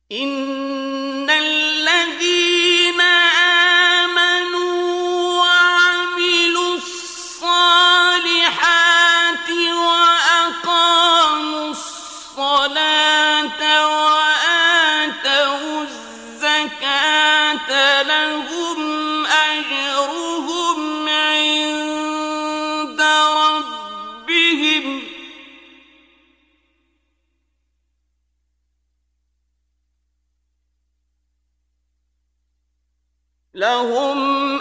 إن الذين آمنوا وعملوا الصالحات وأقاموا الصلاة وآتوا الزكاة لهم أجرهم عند ربهم لهم